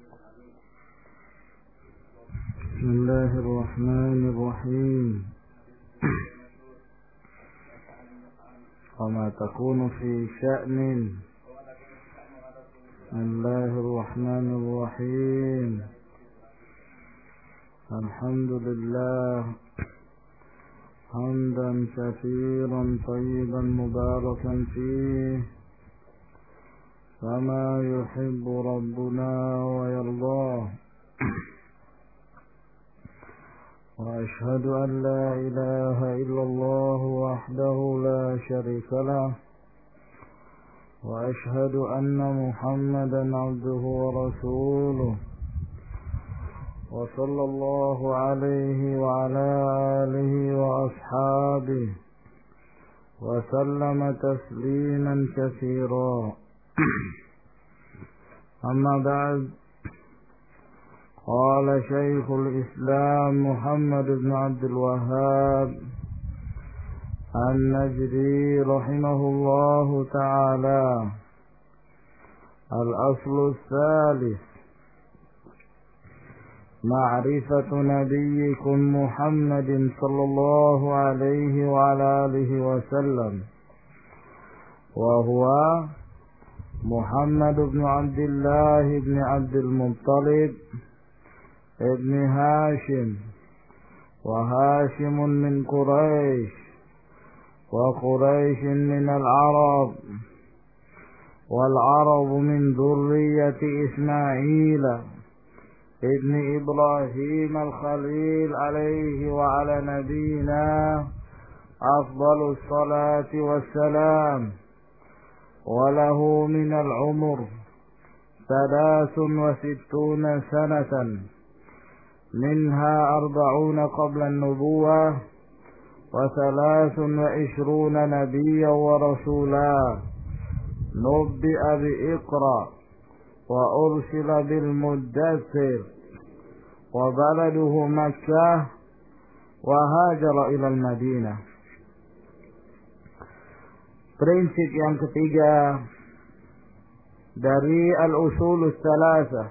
بسم الله الرحمن الرحيم وما تكون في شأن بسم الله الرحمن الرحيم الحمد لله حمدا كثيرا طيبا مباركا فيه كما يحب ربنا ويرضاه وأشهد أن لا إله إلا الله وحده لا شريك له وأشهد أن محمدا عبده ورسوله وصلى الله عليه وعلى آله وأصحابه وسلم تسليما كثيرا أما بعد قال شيخ الإسلام محمد بن عبد الوهاب النجدي رحمه الله تعالى الأصل الثالث معرفة نبيكم محمد صلى الله عليه وعلى آله وسلم وهو محمد بن عبد الله بن عبد المطلب ابن هاشم وهاشم من قريش وقريش من العرب والعرب من ذرية إسماعيل ابن إبراهيم الخليل عليه وعلى نبينا أفضل الصلاة والسلام وله من العمر 63 سنة منها 40 قبل النبوة و23 نبيا ورسولا نبئ بإقرأ وأرسل بالمدثر وبلده مكة وهاجر إلى المدينة. Prinsip yang ketiga dari al-usulus tsalasah,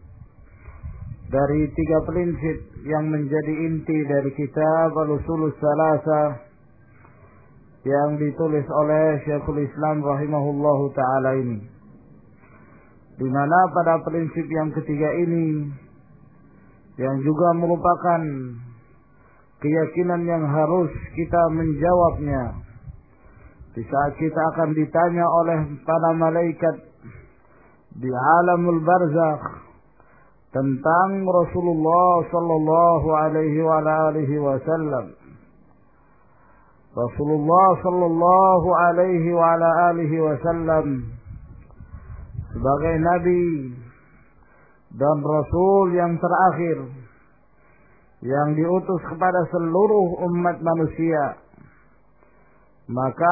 dari 3 prinsip yang menjadi inti dari kitab al-usulus tsalasah yang ditulis oleh Syekhul Islam rahimahullahu taala ini, di mana pada prinsip yang ketiga ini yang juga merupakan keyakinan yang harus kita menjawabnya di saat kita akan ditanya oleh para malaikat di alamul barzakh tentang Rasulullah sallallahu alaihi wa alihi wasallam. Rasulullah sallallahu alaihi wa alihi wasallam sebagai nabi dan rasul yang terakhir yang diutus kepada seluruh umat manusia, maka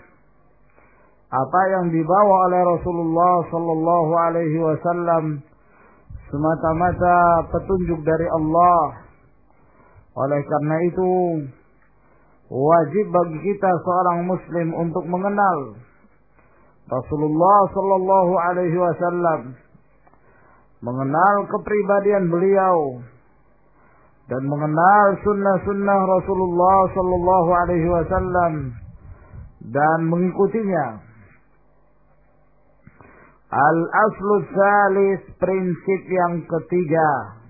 apa yang dibawa oleh Rasulullah sallallahu alaihi wasallam semata-mata petunjuk dari Allah. Oleh karena itu wajib bagi kita seorang muslim untuk mengenal Rasulullah sallallahu alaihi wasallam, mengenal kepribadian beliau dan mengenal sunnah-sunnah Rasulullah sallallahu alaihi wasallam dan mengikutinya. Al-aslu tsalis, prinsip yang ketiga.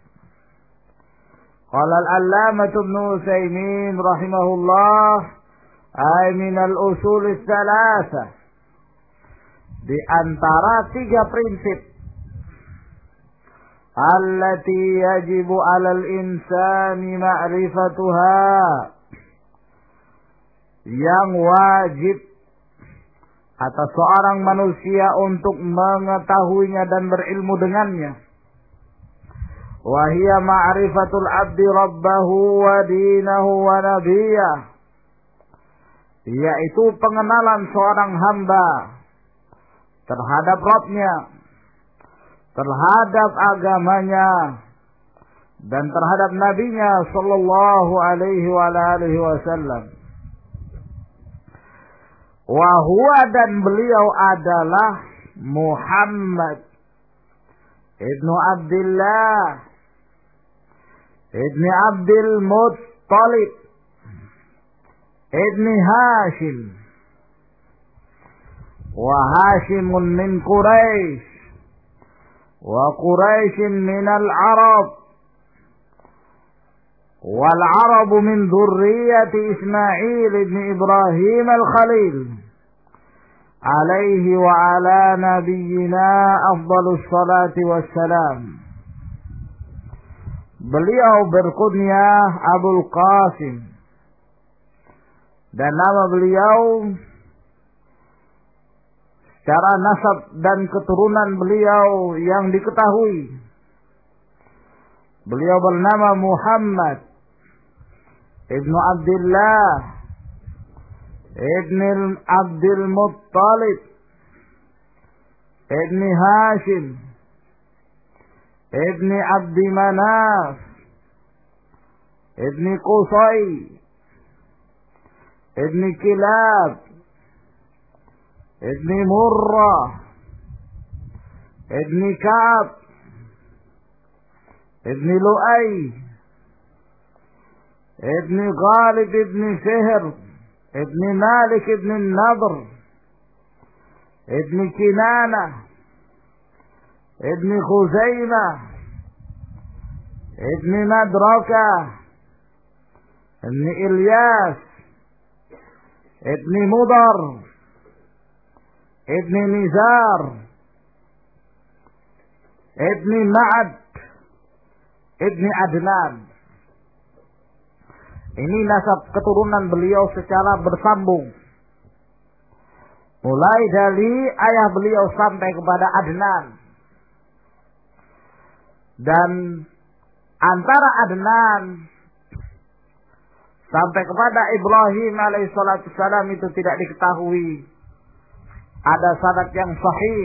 Qala al-allamah Ibnu Utsaimin rahimahullah, ay min al-usul tsalasah, di antara 3 prinsip allati yajibu 'alal insani ma'rifatuha, yang wajib atas seorang manusia untuk mengetahuinya dan berilmu dengannya. Wa hiya ma'rifatul 'abdi rabbahu wa dinahu wa nabiyyah, yaitu pengenalan seorang hamba terhadap Rabbnya, terhadap agamanya, dan terhadap nabinya sallallahu alaihi wa alihi wasallam. Wa huwa, dan beliau adalah Muhammad ibnu Abdullah ibni Abdul Muttalib ibni Hashim, wa Hashimun min Quraisy wa Quraisyin min al-Arab wal Arabu min dzurriyyati Ismail ibn Ibrahim al-Khalil alaihi wa ala nabiyyina afdhalus salati wassalam. Beliau berkunyah Abul Qasim, dan nama beliau secara nasab dan keturunan beliau yang diketahui, beliau bernama Muhammad ibnu Abdullah ibn Abdul Muttalib ibn Hashim ibn Abdi Manaf ibn Qusay ibn Kilab ibn Murrah ibn Ka'ab ibn Lu'ay ibn Ghalib ibn Fihr ibn Malik ibn Nadr ibn Kinana ibn Khuzaimah ibn Madraka ibn Ilyas ibn Mudar ibn Nizar ibn Ma'ad ibn Adnan. Ini nasab keturunan beliau secara bersambung, mulai dari ayah beliau sampai kepada Adnan, dan antara Adnan sampai kepada Ibrahim alaihissalatu wassalam itu tidak diketahui ada sanad yang sahih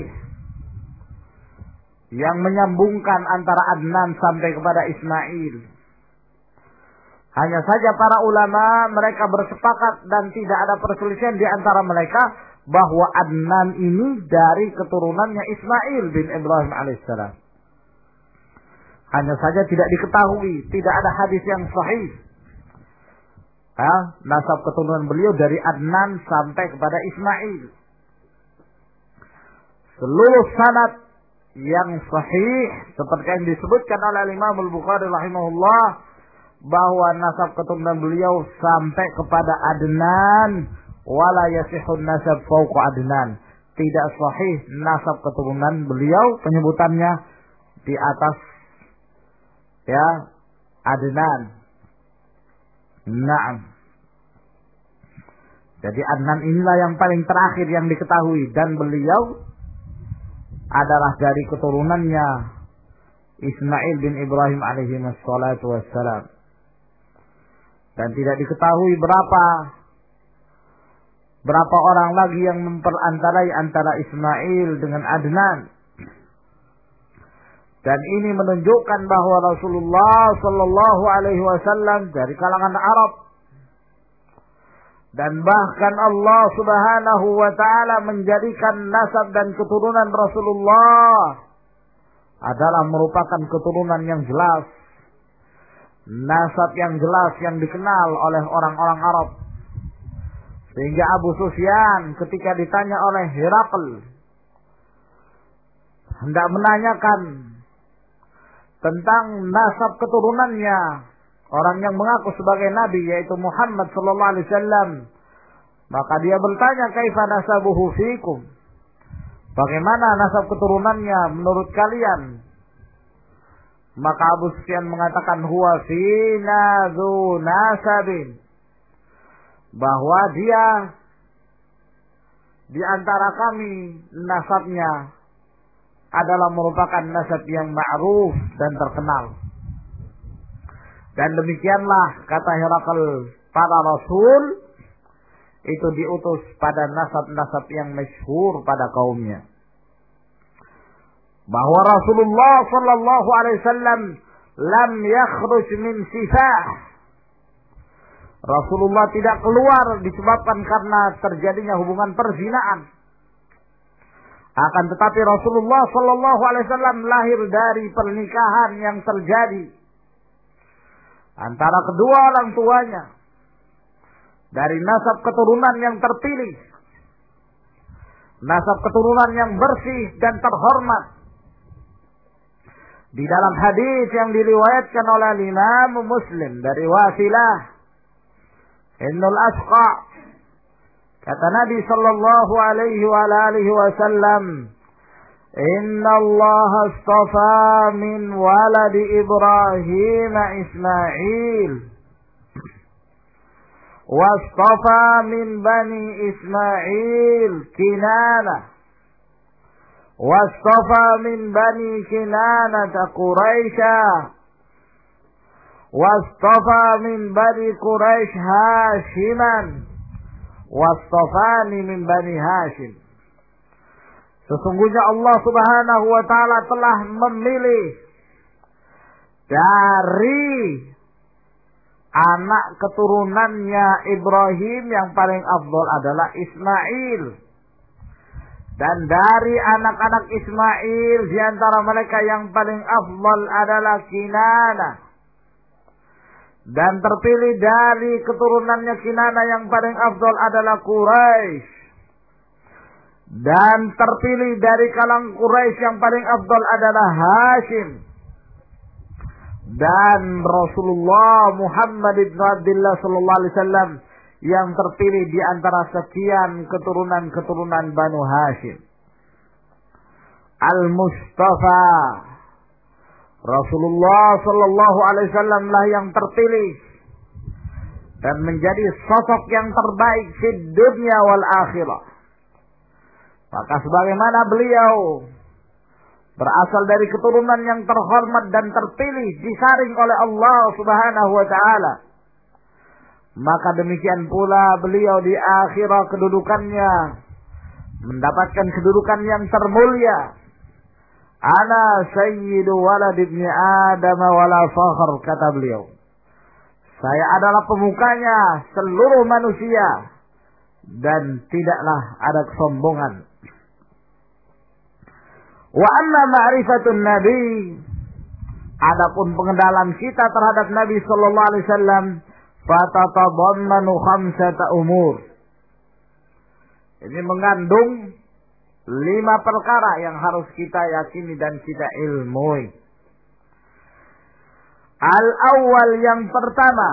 yang menyambungkan antara Adnan sampai kepada Ismail. Hanya saja para ulama mereka bersepakat dan tidak ada perselisihan di antara mereka bahwa Adnan ini dari keturunannya Ismail bin Ibrahim alaihissalam. Hanya saja tidak diketahui, tidak ada hadis yang sahih nasab keturunan beliau dari Adnan sampai kepada Ismail. Seluruh sanad yang sahih seperti yang disebutkan oleh Imam Al-Bukhari rahimahullah bahwa nasab keturunan beliau sampai kepada Adnan, wala yasihun nasab fauqa Adnan. Tidak sahih nasab keturunan beliau penyebutannya di atas Adnan. Naam. Jadi Adnan inilah yang paling terakhir yang diketahui, dan beliau adalah dari keturunannya Ismail bin Ibrahim alaihi wassalatu wassalam. Dan tidak diketahui berapa orang lagi yang memperantarai antara Ismail dengan Adnan. Dan ini menunjukkan bahwa Rasulullah sallallahu alaihi wasallam dari kalangan Arab, dan bahkan Allah Subhanahu wa taala menjadikan nasab dan keturunan Rasulullah adalah merupakan keturunan yang jelas, nasab yang jelas yang dikenal oleh orang-orang Arab. Sehingga Abu Sufyan ketika ditanya oleh Herakl hendak menanyakan tentang nasab keturunannya orang yang mengaku sebagai nabi, yaitu Muhammad sallallahu alaihi wasallam, maka dia bertanya, kaifa nasabuhu fikum? Bagaimana nasab keturunannya menurut kalian? Maka Abu Sufyan mengatakan, huwa fina dzu nasabin, bahwa dia di antara kami nasabnya adalah merupakan nasab yang ma'ruf dan terkenal. Dan demikianlah kata Herakl, para rasul itu diutus pada nasab-nasab yang masyhur pada kaumnya. Bahwa Rasulullah sallallahu alaihi wasallam lam yakhruj min sifah. Rasulullah tidak keluar disebabkan karena terjadinya hubungan perzinaan Akan tetapi Rasulullah sallallahu alaihi wasallam lahir dari pernikahan yang terjadi antara kedua orang tuanya, dari nasab keturunan yang terpilih, nasab keturunan yang bersih dan terhormat. Di dalam hadis yang diriwayatkan oleh Imam Muslim dari Wasilah Ibnul Asqa, kata Nabi sallallahu alaihi wa alihi wasallam, "Inna Allah astafa min waladi Ibrahim Ismail, wastafa min bani Ismail Kinanah, wastafa min bani Kinanah Quraisha, wastafa min bani Quraisy Hashiman, wastafani min bani Hashim." Sesungguhnya Allah Subhanahu wa taala telah memilih dari anak keturunannya Ibrahim yang paling afdal adalah Ismail, dan dari anak-anak Ismail di antara mereka yang paling afdal adalah Kinanah, dan terpilih dari keturunannya Kinanah yang paling afdal adalah Quraisy, dan terpilih dari kalangan Quraisy yang paling afdal adalah Hashim, dan Rasulullah Muhammad ibn Abdullah sallallahu alaihi wasallam yang terpilih di antara sekian keturunan-keturunan Banu Hashim. Al-Mustafa, Rasulullah sallallahu alaihi wasallam lah yang terpilih dan menjadi sosok yang terbaik di dunia wal akhirah. Maka sebagaimana beliau berasal dari keturunan yang terhormat dan terpilih, disaring oleh Allah Subhanahu wa taala, maka demikian pula beliau di akhirat kedudukannya mendapatkan kedudukan yang termulia. Ana sayyidu walad ibni Adam wala fakhr, kata beliau. Saya adalah pemukanya seluruh manusia dan tidaklah ada kesombongan. Wa amma ma'rifatun Nabi, adapun pengenalan kita terhadap Nabi sallallahu alaihi wasallam, fatatadammanu khamsata umur. Ini mengandung 5 perkara yang harus kita yakini dan kita ilmui. Al-awwal, yang pertama,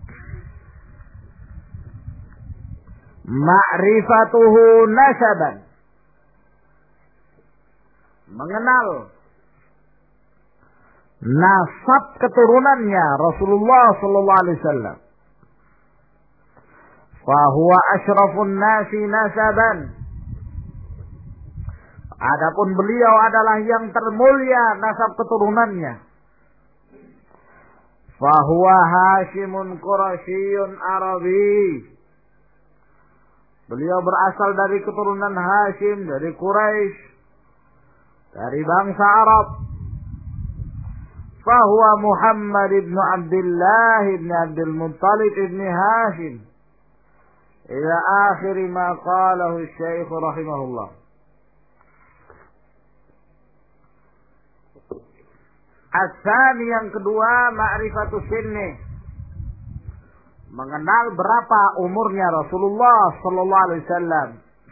ma'rifatuhu nasaban, mengenal nasab keturunannya Rasulullah sallallahu alaihi wasallam. Fa huwa asyrafun nasi nasaban, adapun beliau adalah yang termulia nasab keturunannya. Fa huwa Hashimun Quraisyun Arabi, beliau berasal dari keturunan Hashim, dari Quraisy, dari bangsa Arab. Fahuwa Muhammad ibn Abdullah ibn Abdul Muttalib ibn Hashim, ila akhir ma qalahu Syekh rahimahullah. As-tsani, yang kedua, ma'rifatu sinni, mengenal berapa umurnya Rasulullah sallallahu alaihi wasallam.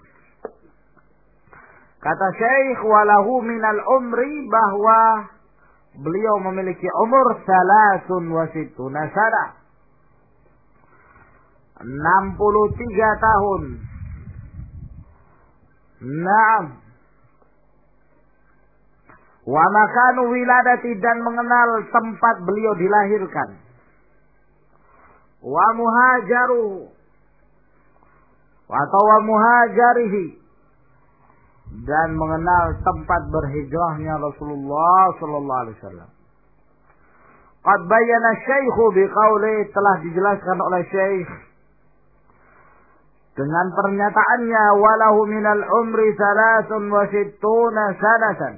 Kata Syekh, walahu minal umri, bahwa beliau memiliki umur 63 sana, 63 tahun. Naam. Wa makanu wiladati, dan mengenal tempat beliau dilahirkan. Wa muhajaru, atau wa muhajarihi, dan mengenal tempat berhijrahnya Rasulullah sallallahu alaihi wasallam. Qad bayyana Syekh biqauli, telah dijelaskan oleh Syekh dengan pernyataannya, walahu minal umri 63 sanatan,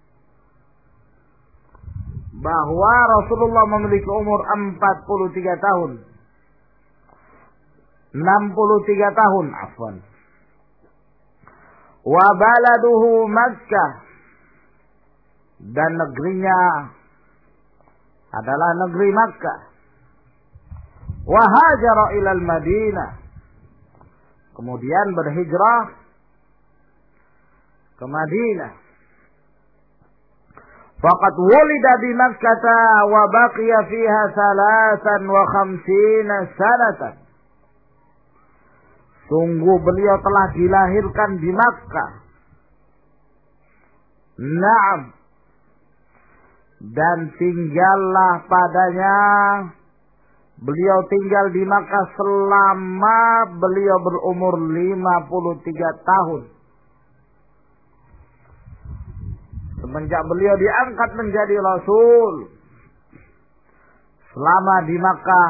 bahwa Rasulullah memiliki umur 43 tahun. 63 tahun, afwan. wa baladuhu Makkah, dan negerinya adalah negeri Makkah. Wa hajara ilal Madinah, kemudian berhijrah ke Madinah. Faqad wulida bi Makkah wa baqiya fiha 53 sanatan. Sungguh beliau telah dilahirkan di Makkah. Naam. Dan tinggallah padanya, beliau tinggal di Makkah selama beliau berumur 53 tahun. Semenjak beliau diangkat menjadi Rasul, selama di Makkah,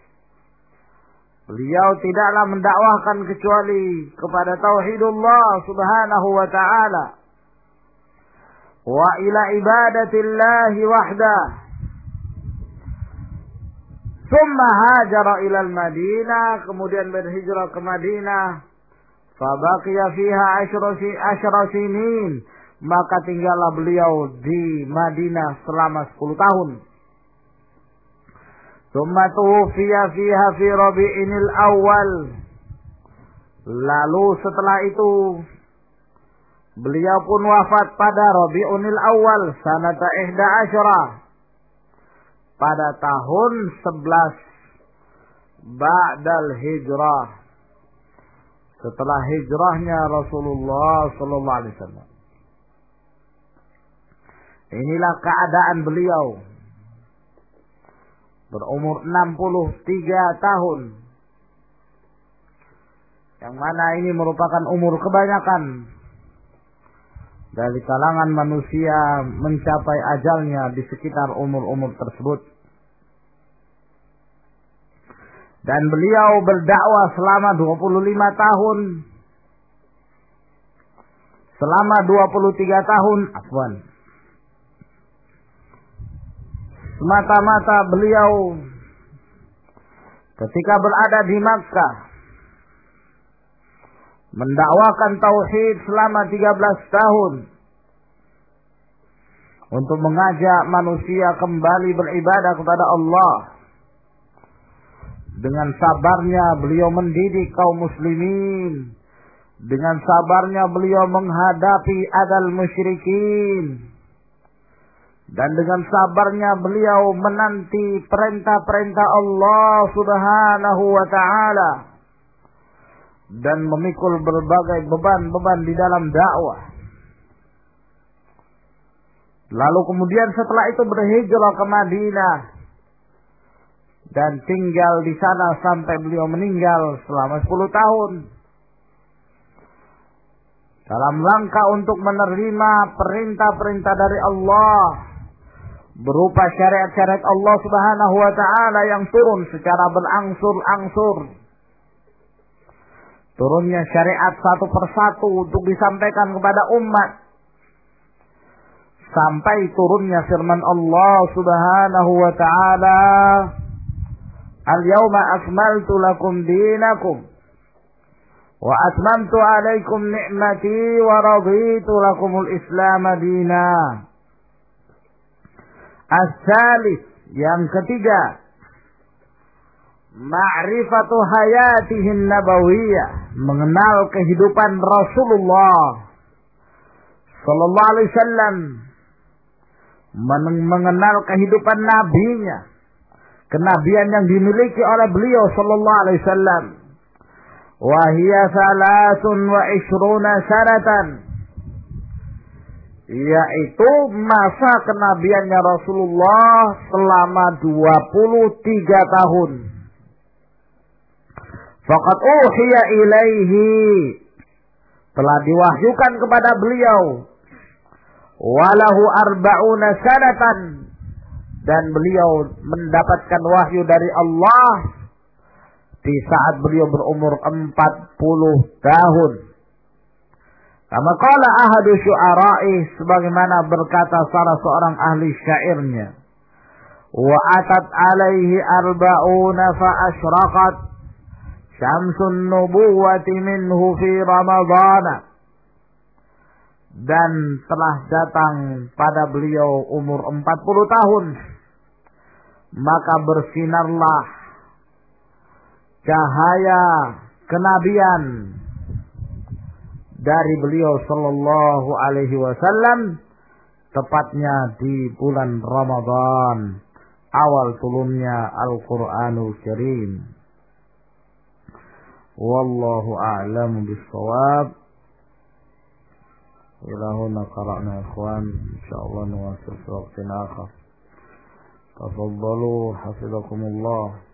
beliau tidaklah mendakwahkan kecuali kepada tauhidullah subhanahu wa ta'ala wa ila ibadatillahi wahdah. Thumma hajara ilal Madinah, kemudian berhijrah ke Madinah. Fabaqiya fiha 10 sinin, maka tinggallah beliau di Madinah selama 10 tahun. Thumma tuwfiya fiha fi Rabi'inil Awal. Lalu setelah itu beliau pun wafat pada Rabi'unil Awal sanata 11, pada tahun 11 ba'dal hijrah, setelah hijrahnya Rasulullah sallallahu alaihi wasallam. Inilah keadaan beliau berumur 63 tahun, yang mana ini merupakan umur kebanyakan dari kalangan manusia mencapai ajalnya di sekitar umur-umur tersebut. Dan beliau berdakwah selama 25 tahun. Selama 23 tahun, semata-mata beliau ketika berada di Makkah mendakwakan tauhid selama 13 tahun untuk mengajak manusia kembali beribadah kepada Allah. Dengan sabarnya beliau mendidik kaum muslimin, dengan sabarnya beliau menghadapi adal musyrikin, dan dengan sabarnya beliau menanti perintah-perintah Allah subhanahu wa ta'ala, dan memikul berbagai beban-beban di dalam dakwah. Lalu kemudian setelah itu berhijrah ke Madinah dan tinggal di sana sampai beliau meninggal selama 10 tahun. Dalam rangka untuk menerima perintah-perintah dari Allah berupa syariat-syariat Allah subhanahu wa ta'ala yang turun secara berangsur-angsur. Turunnya syariat satu persatu untuk disampaikan kepada umat, sampai turunnya firman Allah subhanahu wa ta'ala, Al-yawma akmaltu lakum dinakum wa atmamtu alaikum ni'mati wa raditu lakumul islam dina. As-salis, yang ketiga, ma'rifatu hayatihin nabawiyah, mengenal kehidupan Rasulullah sallallahu alaihi wasallam, mengenal kehidupan nabinya, kenabian yang dimiliki oleh beliau sallallahu alaihi wasallam. Wa hiya 23 sanatan, yaitu masa kenabiannya Rasulullah selama 23 tahun. Faqad uhiya ilaihi, telah diwahyukan kepada beliau, walahu 40 sanatan, dan beliau mendapatkan wahyu dari Allah di saat beliau berumur 40 tahun. Kama qala ahadu syu'ara'i, sebagaimana berkata salah seorang ahli syairnya, wa atat alaihi 40 fa asyraqat syamsun nubuwati minhu fi ramadana. dan telah datang pada beliau umur 40 tahun, maka bersinarlah cahaya kenabian dari beliau sallallahu alaihi wasallam, tepatnya di bulan Ramadan, awal turunnya Al-Qur'anul Karim. Wallahu a'lamu bis-shawab. Ila huna qara'na ikhwan, insyaallah nuwasil fi waqtin akhar. Tafaddalu hafizakumullah.